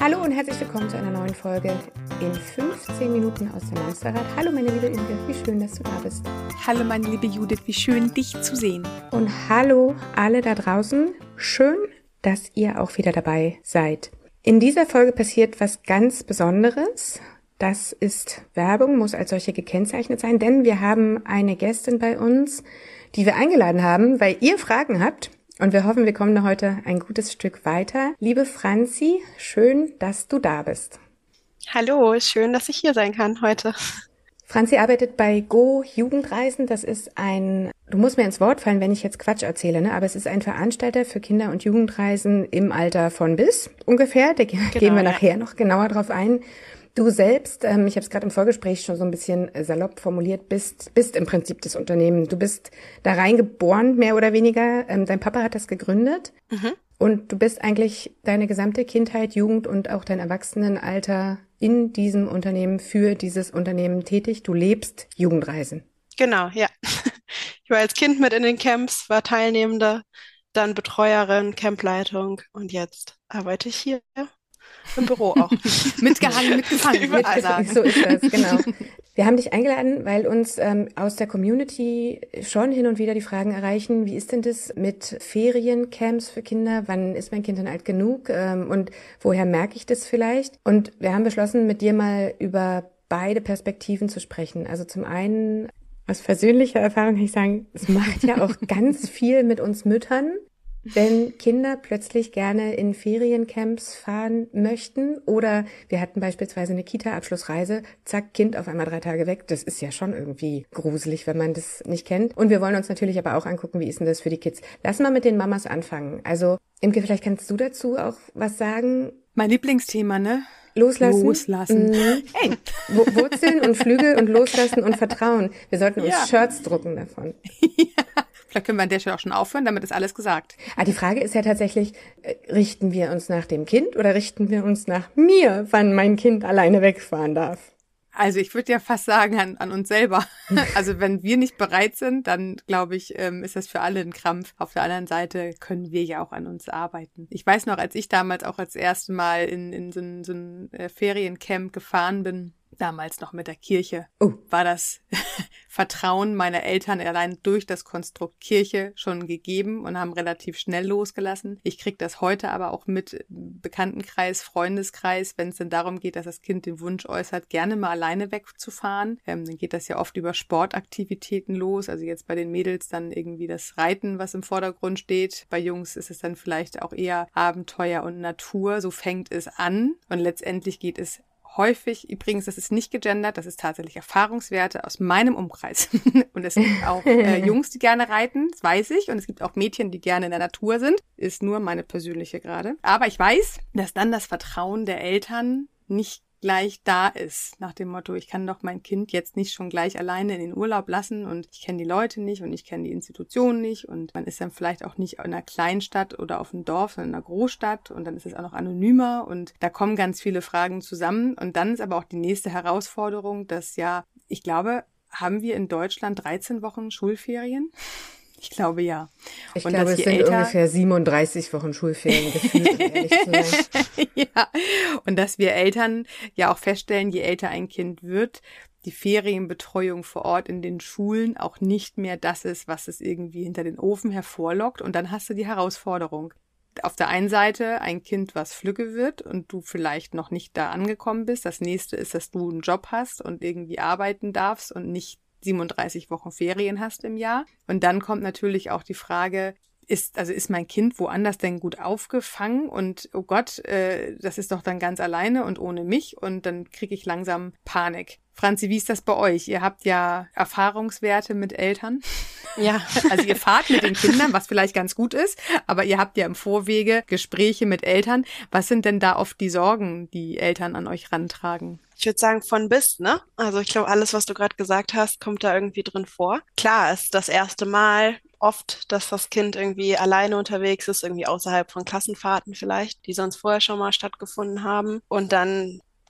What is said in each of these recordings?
Hallo und herzlich willkommen zu einer neuen Folge in 15 Minuten aus dem Monsterrad. Hallo meine liebe Imke, wie schön, dass du da bist. Hallo meine liebe Judith, wie schön, dich zu sehen. Und hallo alle da draußen, schön, dass ihr auch wieder dabei seid. In dieser Folge passiert was ganz Besonderes. Das ist Werbung, muss als solche gekennzeichnet sein, denn wir haben eine Gästin bei uns, die wir eingeladen haben, weil ihr Fragen habt. Und wir hoffen, wir kommen da heute ein gutes Stück weiter. Liebe Franzi, schön, dass du da bist. Hallo, schön, dass ich hier sein kann heute. Franzi arbeitet bei Go Jugendreisen. Das ist du musst mir ins Wort fallen, wenn ich jetzt Quatsch erzähle, ne? Aber es ist ein Veranstalter für Kinder- und Jugendreisen im Alter von bis ungefähr. Da gehen wir nachher noch genauer drauf ein. Du selbst, ich habe es gerade im Vorgespräch schon so ein bisschen salopp formuliert, bist im Prinzip das Unternehmen. Du bist da reingeboren, mehr oder weniger. Dein Papa hat das gegründet. Mhm. Und du bist eigentlich deine gesamte Kindheit, Jugend und auch dein Erwachsenenalter in diesem Unternehmen, für dieses Unternehmen tätig. Du lebst Jugendreisen. Genau, ja. Ich war als Kind mit in den Camps, war Teilnehmende, dann Betreuerin, Campleitung und jetzt arbeite ich hier im Büro auch. Mitgehangen, mitgefangen, überall sagen. So ist das, genau. Wir haben dich eingeladen, weil uns aus der Community schon hin und wieder die Fragen erreichen, wie ist denn das mit Feriencamps für Kinder? Wann ist mein Kind denn alt genug? Und woher merke ich das vielleicht? Und wir haben beschlossen, mit dir mal über beide Perspektiven zu sprechen. Also zum einen, aus persönlicher Erfahrung kann ich sagen, es macht ja auch ganz viel mit uns Müttern, wenn Kinder plötzlich gerne in Feriencamps fahren möchten, oder wir hatten beispielsweise eine Kita-Abschlussreise, zack, Kind auf einmal 3 Tage weg. Das ist ja schon irgendwie gruselig, wenn man das nicht kennt. Und wir wollen uns natürlich aber auch angucken, wie ist denn das für die Kids. Lass mal mit den Mamas anfangen. Also, Imke, vielleicht kannst du dazu auch was sagen? Mein Lieblingsthema, ne? Loslassen. Hey. Wurzeln und Flügel und loslassen und Vertrauen. Wir sollten uns Shirts drucken davon. Ja. Vielleicht können wir an der Stelle auch schon aufhören, damit ist alles gesagt. Die Frage ist ja tatsächlich, richten wir uns nach dem Kind oder richten wir uns nach mir, wann mein Kind alleine wegfahren darf? Also ich würde ja fast sagen an uns selber. Also wenn wir nicht bereit sind, dann glaube ich, ist das für alle ein Krampf. Auf der anderen Seite können wir ja auch an uns arbeiten. Ich weiß noch, als ich damals auch als erste Mal in so ein Feriencamp gefahren bin, damals noch mit der Kirche, war das Vertrauen meiner Eltern allein durch das Konstrukt Kirche schon gegeben und haben relativ schnell losgelassen. Ich kriege das heute aber auch mit Bekanntenkreis, Freundeskreis, wenn es dann darum geht, dass das Kind den Wunsch äußert, gerne mal alleine wegzufahren. Dann geht das ja oft über Sportaktivitäten los. Also jetzt bei den Mädels dann irgendwie das Reiten, was im Vordergrund steht. Bei Jungs ist es dann vielleicht auch eher Abenteuer und Natur. So fängt es an und letztendlich geht es häufig, übrigens, das ist nicht gegendert, das ist tatsächlich Erfahrungswerte aus meinem Umkreis. Und es gibt auch Jungs, die gerne reiten, das weiß ich. Und es gibt auch Mädchen, die gerne in der Natur sind. Ist nur meine persönliche gerade. Aber ich weiß, dass dann das Vertrauen der Eltern nicht gleich da ist, nach dem Motto, ich kann doch mein Kind jetzt nicht schon gleich alleine in den Urlaub lassen und ich kenne die Leute nicht und ich kenne die Institutionen nicht und man ist dann vielleicht auch nicht in einer Kleinstadt oder auf dem Dorf, sondern in einer Großstadt und dann ist es auch noch anonymer und da kommen ganz viele Fragen zusammen und dann ist aber auch die nächste Herausforderung, dass ich glaube, haben wir in Deutschland 13 Wochen Schulferien? Ich glaube, ja. Ich glaube, es sind ungefähr 37 Wochen Schulferien gefühlt, um ehrlich zu sein. Ja, und dass wir Eltern ja auch feststellen, je älter ein Kind wird, die Ferienbetreuung vor Ort in den Schulen auch nicht mehr das ist, was es irgendwie hinter den Ofen hervorlockt. Und dann hast du die Herausforderung. Auf der einen Seite ein Kind, was flügge wird und du vielleicht noch nicht da angekommen bist. Das nächste ist, dass du einen Job hast und irgendwie arbeiten darfst und nicht 37 Wochen Ferien hast im Jahr. Und dann kommt natürlich auch die Frage, ist mein Kind woanders denn gut aufgefangen? Und oh Gott, das ist doch dann ganz alleine und ohne mich. Und dann kriege ich langsam Panik. Franzi, wie ist das bei euch? Ihr habt ja Erfahrungswerte mit Eltern. Ja. Also ihr fahrt mit den Kindern, was vielleicht ganz gut ist, aber ihr habt ja im Vorwege Gespräche mit Eltern. Was sind denn da oft die Sorgen, die Eltern an euch rantragen? Ich würde sagen von bis, ne? Also ich glaube, alles, was du gerade gesagt hast, kommt da irgendwie drin vor. Klar, ist das erste Mal oft, dass das Kind irgendwie alleine unterwegs ist, irgendwie außerhalb von Klassenfahrten vielleicht, die sonst vorher schon mal stattgefunden haben. Und dann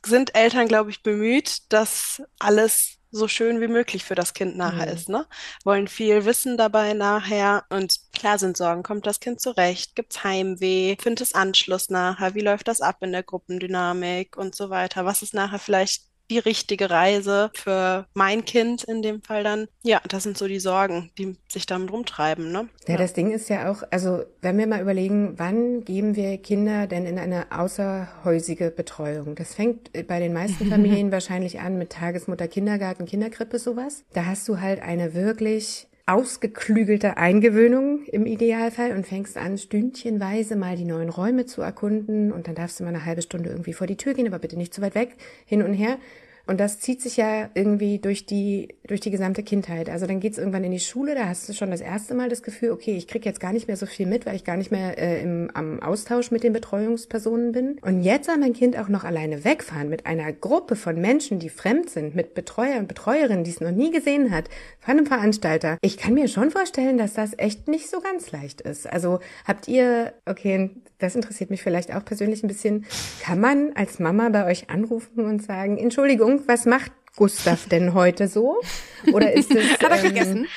sind Eltern, glaube ich, bemüht, dass alles so schön wie möglich für das Kind nachher ist, ne? Wollen viel wissen dabei nachher. Und klar sind Sorgen, kommt das Kind zurecht? Gibt's Heimweh? Findet es Anschluss nachher? Wie läuft das ab in der Gruppendynamik und so weiter? Was ist nachher vielleicht die richtige Reise für mein Kind in dem Fall dann? Ja, das sind so die Sorgen, die sich damit rumtreiben, ne? Ja, das Ding ist ja auch, also wenn wir mal überlegen, wann geben wir Kinder denn in eine außerhäusige Betreuung? Das fängt bei den meisten Familien wahrscheinlich an mit Tagesmutter, Kindergarten, Kinderkrippe, sowas. Da hast du halt eine wirklich ausgeklügelte Eingewöhnung im Idealfall und fängst an, stündchenweise mal die neuen Räume zu erkunden und dann darfst du mal eine halbe Stunde irgendwie vor die Tür gehen, aber bitte nicht zu weit weg, hin und her. Und das zieht sich ja irgendwie durch die gesamte Kindheit. Also dann geht's irgendwann in die Schule, da hast du schon das erste Mal das Gefühl, okay, ich krieg jetzt gar nicht mehr so viel mit, weil ich gar nicht mehr am Austausch mit den Betreuungspersonen bin. Und jetzt soll mein Kind auch noch alleine wegfahren mit einer Gruppe von Menschen, die fremd sind, mit Betreuer und Betreuerinnen, die es noch nie gesehen hat, von einem Veranstalter. Ich kann mir schon vorstellen, dass das echt nicht so ganz leicht ist. Also habt ihr, okay, das interessiert mich vielleicht auch persönlich ein bisschen, kann man als Mama bei euch anrufen und sagen, Entschuldigung, was macht Gustav denn heute so? Oder ist es Hat er gegessen?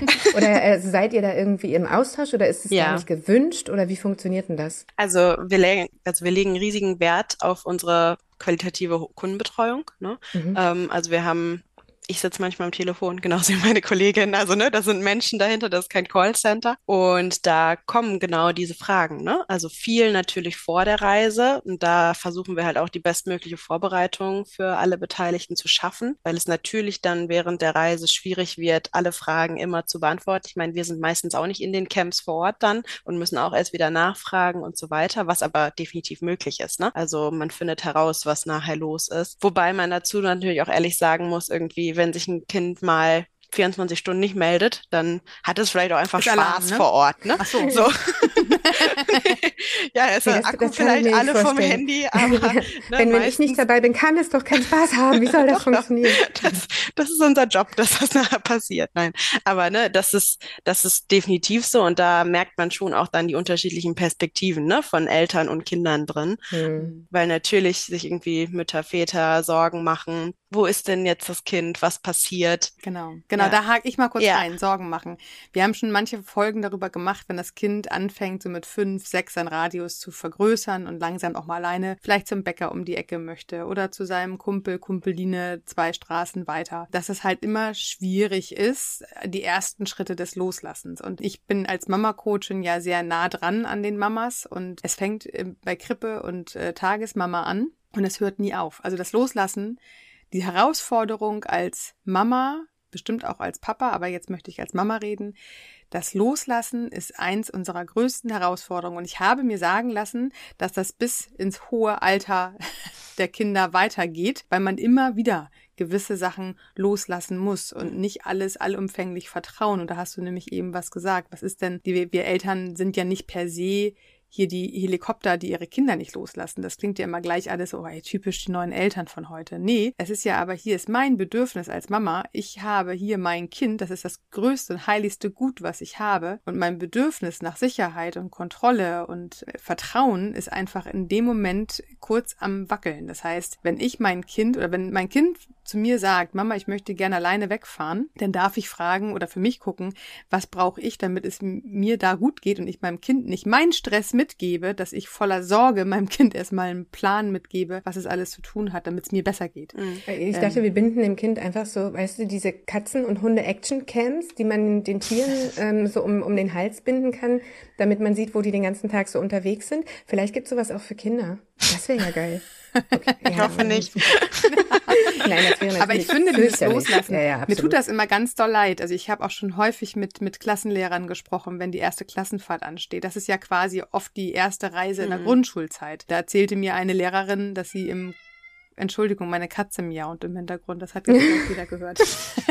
Oder seid ihr da irgendwie im Austausch oder ist es gar Ja. nicht gewünscht oder wie funktioniert denn das? Also wir legen riesigen Wert auf unsere qualitative Kundenbetreuung, ne? Also ich sitze manchmal am Telefon, genauso wie meine Kollegin. Also, ne, das sind Menschen dahinter, das ist kein Callcenter. Und da kommen genau diese Fragen, ne? Also viel natürlich vor der Reise. Und da versuchen wir halt auch die bestmögliche Vorbereitung für alle Beteiligten zu schaffen, weil es natürlich dann während der Reise schwierig wird, alle Fragen immer zu beantworten. Ich meine, wir sind meistens auch nicht in den Camps vor Ort dann und müssen auch erst wieder nachfragen und so weiter, was aber definitiv möglich ist, ne? Also man findet heraus, was nachher los ist. Wobei man dazu natürlich auch ehrlich sagen muss, irgendwie, wenn sich ein Kind mal 24 Stunden nicht meldet, dann hat es vielleicht auch einfach Ist Alarm, Spaß ne? vor Ort, ne? Ach so. So. Ja, ist Nee, der das Akku kann ich vielleicht mir nicht alle vom vorstellen. Handy, aber ne, Wenn ich nicht dabei bin, kann es doch keinen Spaß haben. Wie soll das funktionieren? das ist unser Job, dass das nachher passiert. Nein, aber ne, das ist definitiv so und da merkt man schon auch dann die unterschiedlichen Perspektiven, ne, von Eltern und Kindern drin, weil natürlich sich irgendwie Mütter, Väter Sorgen machen. Wo ist denn jetzt das Kind? Was passiert? Genau, Ja. da hake ich mal kurz Ja. rein, Sorgen machen. Wir haben schon manche Folgen darüber gemacht, wenn das Kind anfängt, so mit 5, 6 seinen Radius zu vergrößern und langsam auch mal alleine vielleicht zum Bäcker um die Ecke möchte oder zu seinem Kumpeline 2 Straßen weiter, dass es halt immer schwierig ist, die ersten Schritte des Loslassens. Und ich bin als Mama-Coachin ja sehr nah dran an den Mamas und es fängt bei Krippe und Tagesmama an und es hört nie auf. Also das Loslassen, die Herausforderung als Mama, bestimmt auch als Papa, aber jetzt möchte ich als Mama reden, das Loslassen ist eins unserer größten Herausforderungen. Und ich habe mir sagen lassen, dass das bis ins hohe Alter der Kinder weitergeht, weil man immer wieder gewisse Sachen loslassen muss und nicht alles allumfänglich vertrauen. Und da hast du nämlich eben was gesagt. Was ist denn, wir Eltern sind ja nicht per se hier die Helikopter, die ihre Kinder nicht loslassen. Das klingt ja immer gleich alles so, hey, typisch die neuen Eltern von heute. Nee, es ist ja aber, hier ist mein Bedürfnis als Mama. Ich habe hier mein Kind, das ist das größte und heiligste Gut, was ich habe. Und mein Bedürfnis nach Sicherheit und Kontrolle und Vertrauen ist einfach in dem Moment kurz am Wackeln. Das heißt, wenn mein Kind zu mir sagt, Mama, ich möchte gerne alleine wegfahren, dann darf ich fragen oder für mich gucken, was brauche ich, damit es mir da gut geht und ich meinem Kind nicht meinen Stress mitgebe, dass ich voller Sorge meinem Kind erstmal einen Plan mitgebe, was es alles zu tun hat, damit es mir besser geht. Ich dachte, wir binden dem Kind einfach so, weißt du, diese Katzen- und Hunde-Action-Cams, die man den Tieren so um den Hals binden kann, damit man sieht, wo die den ganzen Tag so unterwegs sind. Vielleicht gibt's sowas auch für Kinder. Das wäre ja geil. Okay, Ich hoffe nicht. Nein, das wäre Aber ich finde, dieses fürchterlich. Loslassen, Ja, mir absolut. tut das immer ganz doll leid. Also ich habe auch schon häufig mit Klassenlehrern gesprochen, wenn die erste Klassenfahrt ansteht. Das ist ja quasi oft die erste Reise in der Grundschulzeit. Da erzählte mir eine Lehrerin, dass sie Entschuldigung, meine Katze miaut im Hintergrund. Das hat jetzt auch wieder gehört.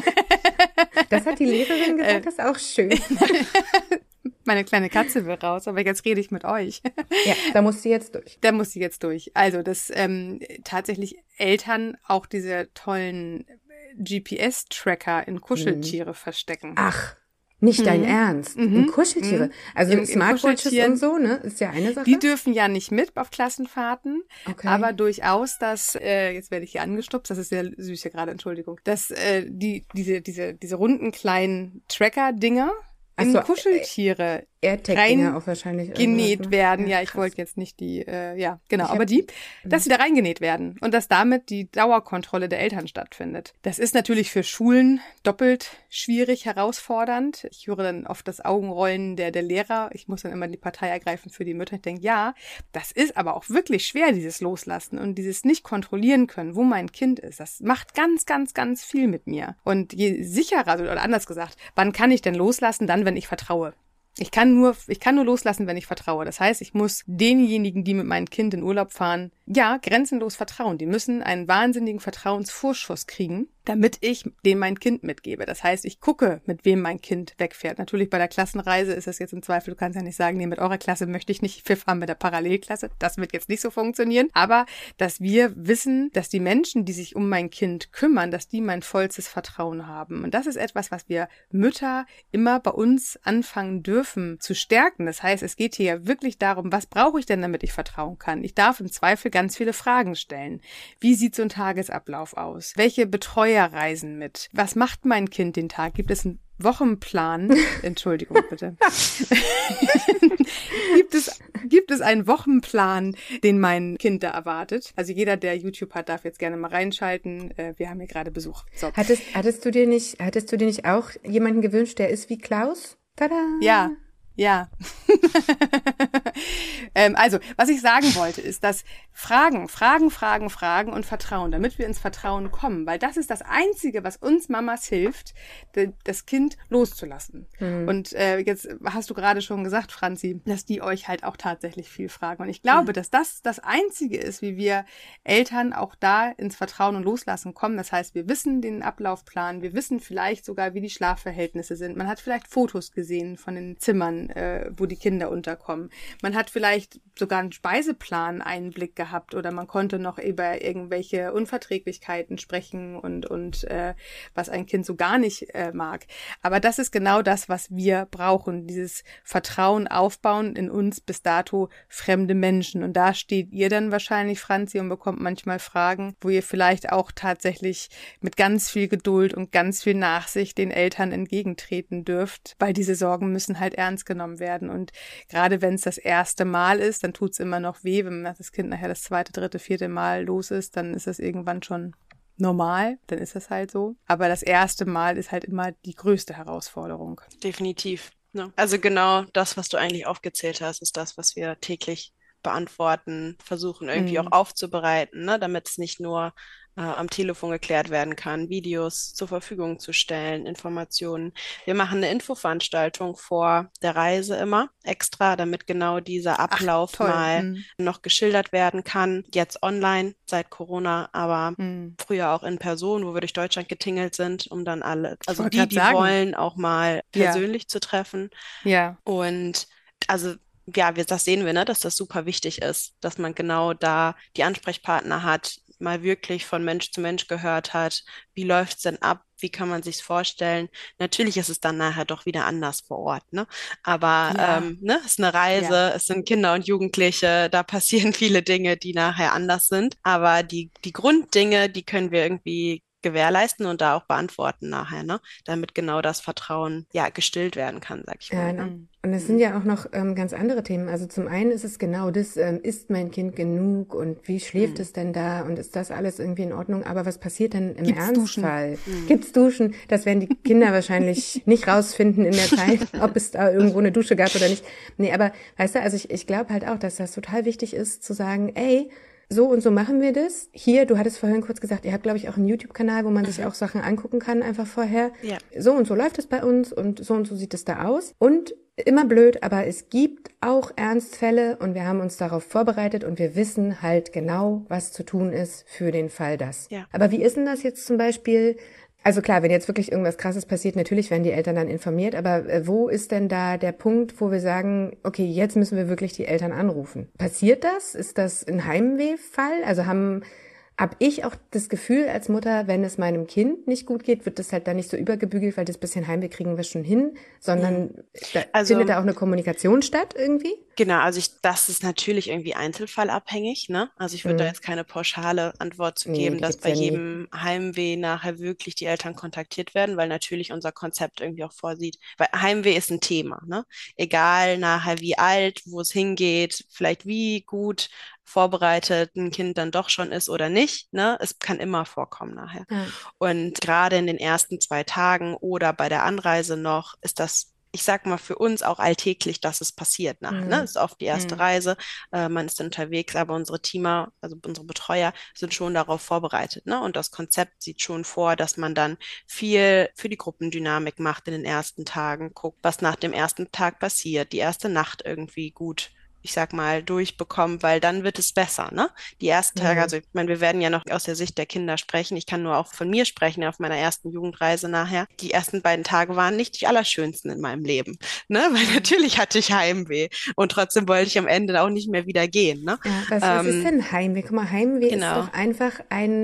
Das hat die Lehrerin gesagt, das ist auch schön. Meine kleine Katze will raus, aber jetzt rede ich mit euch. Ja, da muss sie jetzt durch. Da muss sie jetzt durch. Also, dass tatsächlich Eltern auch diese tollen GPS-Tracker in Kuscheltiere verstecken. Ach, Nicht dein Ernst. In Kuscheltiere. Also Im Smartwatches und so, ne? Ist ja eine Sache. Die dürfen ja nicht mit auf Klassenfahrten, Okay. aber durchaus, dass, jetzt werde ich hier angestupst, das ist sehr süß hier gerade, Entschuldigung, dass diese runden kleinen Tracker-Dinger in so, Kuscheltiere AirTag-Dinger auch wahrscheinlich. genäht werden. Ja, ich krass. wollte jetzt nicht die, aber dass sie da reingenäht werden und dass damit die Dauerkontrolle der Eltern stattfindet. Das ist natürlich für Schulen doppelt schwierig, herausfordernd. Ich höre dann oft das Augenrollen der Lehrer. Ich muss dann immer die Partei ergreifen für die Mütter. Ich denke, ja, das ist aber auch wirklich schwer, dieses Loslassen und dieses nicht kontrollieren können, wo mein Kind ist. Das macht ganz, ganz, ganz viel mit mir. Und je sicherer, oder anders gesagt, wann kann ich denn loslassen? Dann, wenn ich vertraue. Ich kann nur loslassen, wenn ich vertraue. Das heißt, ich muss denjenigen, die mit meinem Kind in Urlaub fahren, ja, grenzenlos vertrauen. Die müssen einen wahnsinnigen Vertrauensvorschuss kriegen, damit ich dem mein Kind mitgebe. Das heißt, ich gucke, mit wem mein Kind wegfährt. Natürlich bei der Klassenreise ist es jetzt im Zweifel, du kannst ja nicht sagen, nee, mit eurer Klasse möchte ich nicht, wir fahren mit der Parallelklasse. Das wird jetzt nicht so funktionieren. Aber, dass wir wissen, dass die Menschen, die sich um mein Kind kümmern, dass die mein vollstes Vertrauen haben. Und das ist etwas, was wir Mütter immer bei uns anfangen dürfen zu stärken. Das heißt, es geht hier ja wirklich darum, was brauche ich denn, damit ich vertrauen kann? Ich darf im Zweifel ganz viele Fragen stellen. Wie sieht so ein Tagesablauf aus? Welche Betreuer reisen mit? Was macht mein Kind den Tag? Gibt es einen Wochenplan? Entschuldigung, bitte. Gibt es einen Wochenplan, den mein Kind da erwartet? Also jeder, der YouTube hat, darf jetzt gerne mal reinschalten. Wir haben hier gerade Besuch. So. Hattest du dir nicht auch jemanden gewünscht, der ist wie Klaus? Tada! Ja. Also, was ich sagen wollte, ist, dass Fragen und Vertrauen, damit wir ins Vertrauen kommen, weil das ist das Einzige, was uns Mamas hilft, das Kind loszulassen. Und jetzt hast du gerade schon gesagt, Franzi, dass die euch halt auch tatsächlich viel fragen. Und ich glaube, dass das das Einzige ist, wie wir Eltern auch da ins Vertrauen und Loslassen kommen. Das heißt, wir wissen den Ablaufplan, wir wissen vielleicht sogar, wie die Schlafverhältnisse sind. Man hat vielleicht Fotos gesehen von den Zimmern, wo die Kinder unterkommen. Man hat vielleicht sogar einen Speiseplan Einblick gehabt oder man konnte noch über irgendwelche Unverträglichkeiten sprechen und was ein Kind so gar nicht mag. Aber das ist genau das, was wir brauchen, dieses Vertrauen aufbauen in uns bis dato fremde Menschen. Und da steht ihr dann wahrscheinlich, Franzi, und bekommt manchmal Fragen, wo ihr vielleicht auch tatsächlich mit ganz viel Geduld und ganz viel Nachsicht den Eltern entgegentreten dürft, weil diese Sorgen müssen halt ernst genommen werden. Und gerade wenn es das erste Mal ist, dann tut es immer noch weh. Wenn das Kind nachher das zweite, dritte, vierte Mal los ist, dann ist das irgendwann schon normal, dann ist das halt so. Aber das erste Mal ist halt immer die größte Herausforderung. Definitiv. Ne? Also genau das, was du eigentlich aufgezählt hast, ist das, was wir täglich beantworten, versuchen irgendwie auch aufzubereiten, ne? Damit es nicht nur am Telefon geklärt werden kann, Videos zur Verfügung zu stellen, Informationen. Wir machen eine Infoveranstaltung vor der Reise immer extra, damit genau dieser Ablauf mal noch geschildert werden kann. Jetzt online seit Corona, aber früher auch in Person, wo wir durch Deutschland getingelt sind, um dann alle, also die wollen, auch mal persönlich zu treffen. Ja. Und also ja, das sehen wir, ne, dass das super wichtig ist, dass man genau da die Ansprechpartner hat, mal wirklich von Mensch zu Mensch gehört hat, wie läuft's denn ab, wie kann man sich's vorstellen. Natürlich ist es dann nachher doch wieder anders vor Ort, ne? Aber ne, es ist eine Reise, es sind Kinder und Jugendliche, da passieren viele Dinge, die nachher anders sind. Aber die Grunddinge, die können wir irgendwie gewährleisten und da auch beantworten nachher, ne? Damit genau das Vertrauen gestillt werden kann, sag ich mal. Ne? Und es sind ja auch noch ganz andere Themen. Also zum einen ist es genau das, ist mein Kind genug und wie schläft es denn da und ist das alles irgendwie in Ordnung? Aber was passiert denn im Ernstfall? Gibt's Duschen? Das werden die Kinder wahrscheinlich nicht rausfinden in der Zeit, ob es da irgendwo eine Dusche gab oder nicht. Nee, aber weißt du, also ich glaube halt auch, dass das total wichtig ist zu sagen, ey, so und so machen wir das. Hier, du hattest vorhin kurz gesagt, ihr habt, glaube ich, auch einen YouTube-Kanal, wo man sich auch Sachen angucken kann, einfach vorher. Ja. So und so läuft es bei uns und so sieht es da aus. Und immer blöd, aber es gibt auch Ernstfälle und wir haben uns darauf vorbereitet und wir wissen halt genau, was zu tun ist für den Fall das. Ja. Aber wie ist denn das jetzt zum Beispiel? Also klar, wenn jetzt wirklich irgendwas Krasses passiert, natürlich werden die Eltern dann informiert, aber wo ist denn da der Punkt, wo wir sagen, okay, jetzt müssen wir wirklich die Eltern anrufen? Passiert das? Ist das ein Heimwehfall? Also haben habe ich auch das Gefühl als Mutter, wenn es meinem Kind nicht gut geht, wird das halt da nicht so übergebügelt, weil das bisschen Heimweh kriegen wir schon hin, sondern findet da auch eine Kommunikation statt irgendwie? Genau, also das ist natürlich irgendwie einzelfallabhängig, ne? Also ich würde da jetzt keine pauschale Antwort zu geben, dass bei jedem Heimweh nachher wirklich die Eltern kontaktiert werden, weil natürlich unser Konzept irgendwie auch vorsieht, weil Heimweh ist ein Thema, ne? Egal nachher wie alt, wo es hingeht, vielleicht wie gut vorbereitet ein Kind dann doch schon ist oder nicht, ne? Es kann immer vorkommen nachher. Ja. Und gerade in den ersten 2 Tagen oder bei der Anreise noch ist das, ich sag mal, für uns auch alltäglich, dass es passiert nachher. Ne? Das ist oft die erste Reise, man ist dann unterwegs, aber unsere Teamer, also unsere Betreuer, sind schon darauf vorbereitet. Ne? Und das Konzept sieht schon vor, dass man dann viel für die Gruppendynamik macht in den ersten Tagen, guckt, was nach dem ersten Tag passiert, die erste Nacht irgendwie gut, ich sag mal, durchbekommen, weil dann wird es besser, ne? Die ersten Tage, also ich meine, wir werden ja noch aus der Sicht der Kinder sprechen. Ich kann nur auch von mir sprechen auf meiner ersten Jugendreise nachher. Die ersten beiden Tage waren nicht die allerschönsten in meinem Leben, ne? Weil natürlich hatte ich Heimweh und trotzdem wollte ich am Ende auch nicht mehr wieder gehen, ne? Ja, was ist denn Heimweh? Guck mal, Heimweh ist doch einfach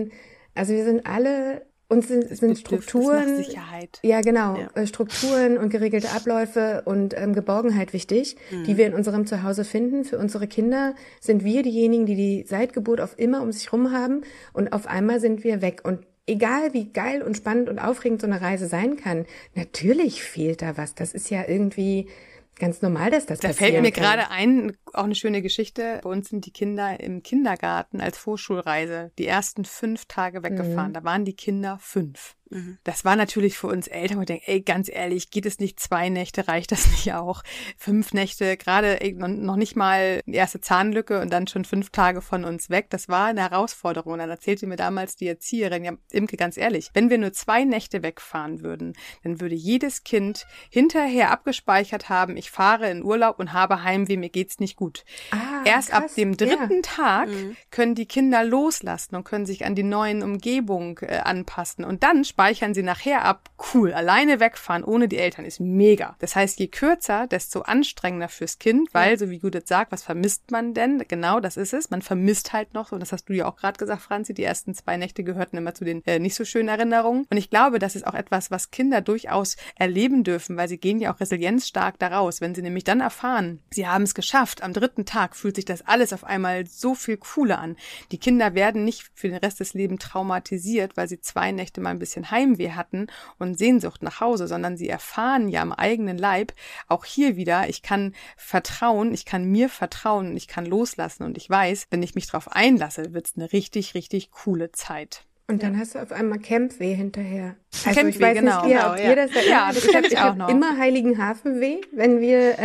also wir sind alle und sind Strukturen, nach Sicherheit. Ja, genau, Strukturen und geregelte Abläufe und Geborgenheit wichtig, die wir in unserem Zuhause finden. Für unsere Kinder sind wir diejenigen, die seit Geburt auf immer um sich rum haben und auf einmal sind wir weg. Und egal wie geil und spannend und aufregend so eine Reise sein kann, natürlich fehlt da was. Das ist ja irgendwie ganz normal, dass das passiert. Da fällt mir gerade ein, auch eine schöne Geschichte. Bei uns sind die Kinder im Kindergarten als Vorschulreise die ersten 5 Tage weggefahren. Da waren die Kinder 5. Das war natürlich für uns Eltern, wo wir denken, ey, ganz ehrlich, geht es nicht 2 Nächte, reicht das nicht auch? 5 Nächte, gerade noch nicht mal die erste Zahnlücke und dann schon 5 Tage von uns weg. Das war eine Herausforderung. Und dann erzählte mir damals die Erzieherin, ja, Imke, ganz ehrlich, wenn wir nur 2 Nächte wegfahren würden, dann würde jedes Kind hinterher abgespeichert haben, ich fahre in Urlaub und habe Heimweh, mir geht's nicht gut. Erst krass. Ab dem 3. Tag können die Kinder loslassen und können sich an die neuen Umgebung anpassen. Und dann speichern sie nachher ab, cool, alleine wegfahren ohne die Eltern ist mega. Das heißt, je kürzer, desto anstrengender fürs Kind, weil, so wie Judith sagt, was vermisst man denn? Genau, das ist es. Man vermisst halt noch, und das hast du ja auch gerade gesagt, Franzi, die ersten 2 Nächte gehörten immer zu den nicht so schönen Erinnerungen. Und ich glaube, das ist auch etwas, was Kinder durchaus erleben dürfen, weil sie gehen ja auch resilienzstark daraus. Wenn sie nämlich dann erfahren, sie haben es geschafft, am 3. Tag fühlt sich das alles auf einmal so viel cooler an. Die Kinder werden nicht für den Rest des Lebens traumatisiert, weil sie 2 Nächte mal ein bisschen Heimweh hatten und Sehnsucht nach Hause, sondern sie erfahren ja am eigenen Leib, auch hier wieder, ich kann vertrauen, ich kann mir vertrauen und ich kann loslassen und ich weiß, wenn ich mich drauf einlasse, wird's eine richtig, richtig coole Zeit. Und dann hast du auf einmal Campweh hinterher. Also Campweh, ich weiß genau. nicht, ob ihr das erinnert. Ich habe immer Heiligenhafenweh, wenn wir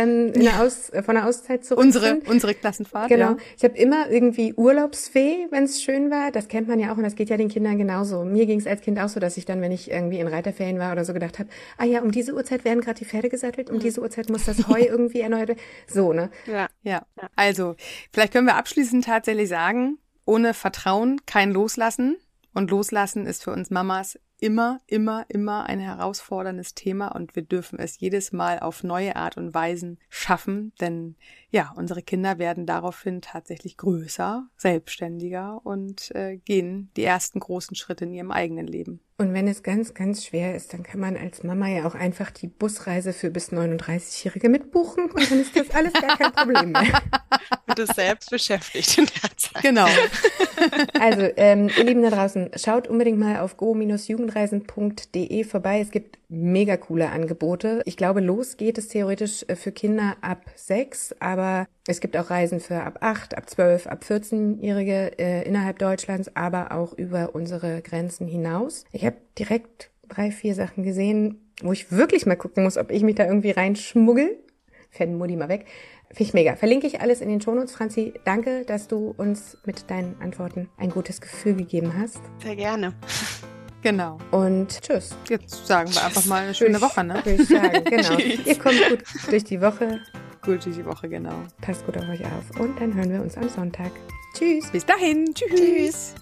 von der Auszeit zurück sind. Unsere Klassenfahrt, Genau. Ja. Ich habe immer irgendwie Urlaubsweh, wenn es schön war. Das kennt man ja auch und das geht ja den Kindern genauso. Mir ging es als Kind auch so, dass ich dann, wenn ich irgendwie in Reiterferien war oder so, gedacht habe, um diese Uhrzeit werden gerade die Pferde gesattelt, um diese Uhrzeit muss das Heu irgendwie erneuert werden. So, ne? Ja. Also, vielleicht können wir abschließend tatsächlich sagen, ohne Vertrauen kein Loslassen. Und Loslassen ist für uns Mamas immer ein herausforderndes Thema und wir dürfen es jedes Mal auf neue Art und Weisen schaffen, denn ja, unsere Kinder werden daraufhin tatsächlich größer, selbstständiger und gehen die ersten großen Schritte in ihrem eigenen Leben. Und wenn es ganz, ganz schwer ist, dann kann man als Mama ja auch einfach die Busreise für bis 39-Jährige mitbuchen und dann ist das alles gar kein Problem mehr. Und ist selbst beschäftigt in der Zeit. Genau. Also, ihr Lieben da draußen, schaut unbedingt mal auf go-jugendreisen.de vorbei. Es gibt mega coole Angebote. Ich glaube, los geht es theoretisch für Kinder ab 6, aber es gibt auch Reisen für ab 8, ab 12, ab 14-Jährige innerhalb Deutschlands, aber auch über unsere Grenzen hinaus. Ich habe direkt 3, 4 Sachen gesehen, wo ich wirklich mal gucken muss, ob ich mich da irgendwie reinschmuggel. Fährt Mutti mal weg. Finde ich mega. Verlinke ich alles in den Shownotes. Franzi, danke, dass du uns mit deinen Antworten ein gutes Gefühl gegeben hast. Sehr gerne. Genau. Und tschüss. Jetzt sagen wir einfach mal eine schöne Woche, ne? Würde ich sagen, genau. Ihr kommt gut durch die Woche. Gut durch die Woche, genau. Passt gut auf euch auf. Und dann hören wir uns am Sonntag. Tschüss. Bis dahin. Tschüss.